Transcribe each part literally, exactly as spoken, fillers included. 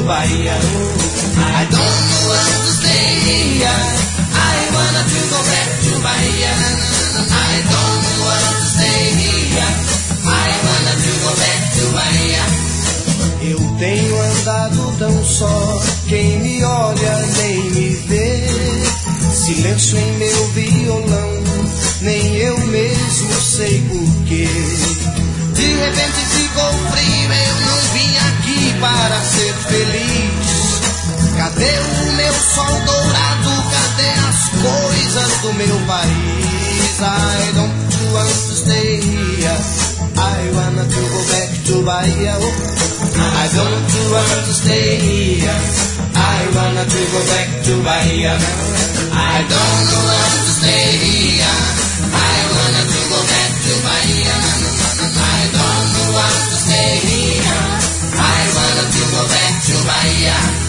Bahia. I don't want to stay here. I wanna to go back to Bahia. I don't want to stay here. I wanna to go back to Bahia. Eu tenho andado tão só, quem me olha nem me vê. Silêncio em meu violão, nem eu mesmo sei porquê. De repente ficou frio, eu não vim aqui para ser feliz. Cadê o meu sol dourado, cadê as coisas do meu país? I don't want to stay here. I wanna to go back to Bahia. I don't want to stay here. I wanna to go back to Bahia. I don't want to stay here. I wanna to go back to Bahia. I don't want to stay here. I wanna to go back to Bahia.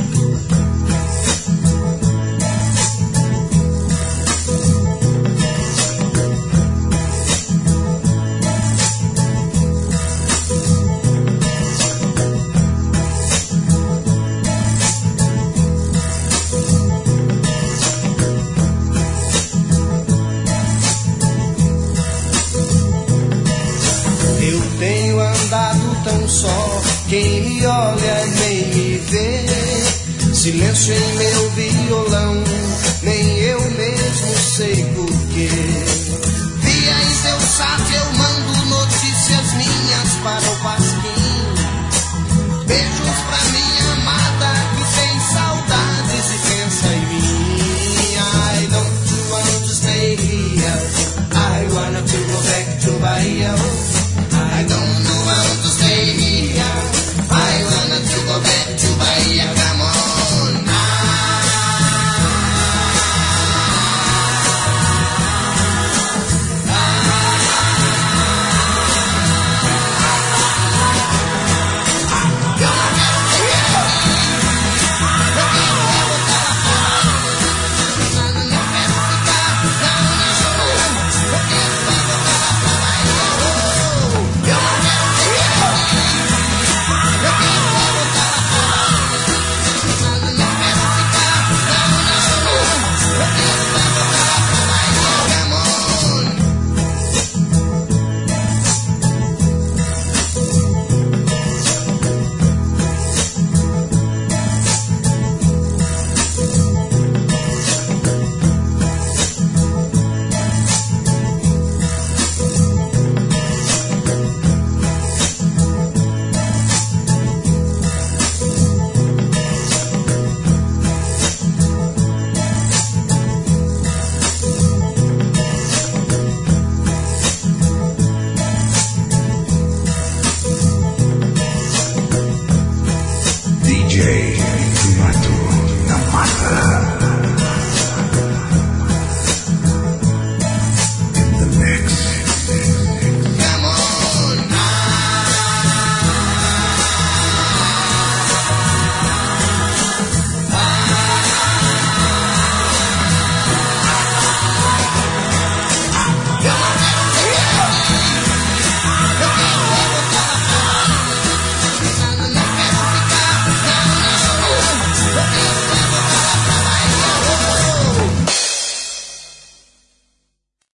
Quem me olha nem me vê. Silêncio em meu violão, nem eu mesmo sei porquê. Via em seu sátio eu